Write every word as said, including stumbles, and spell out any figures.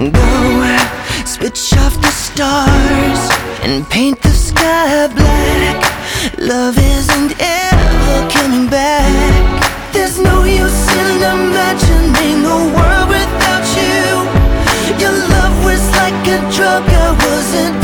Go, switch off the stars and paint the sky black. Love isn't ever coming back. There's no use in imagining a world without you. Your love was like a drug I wasn't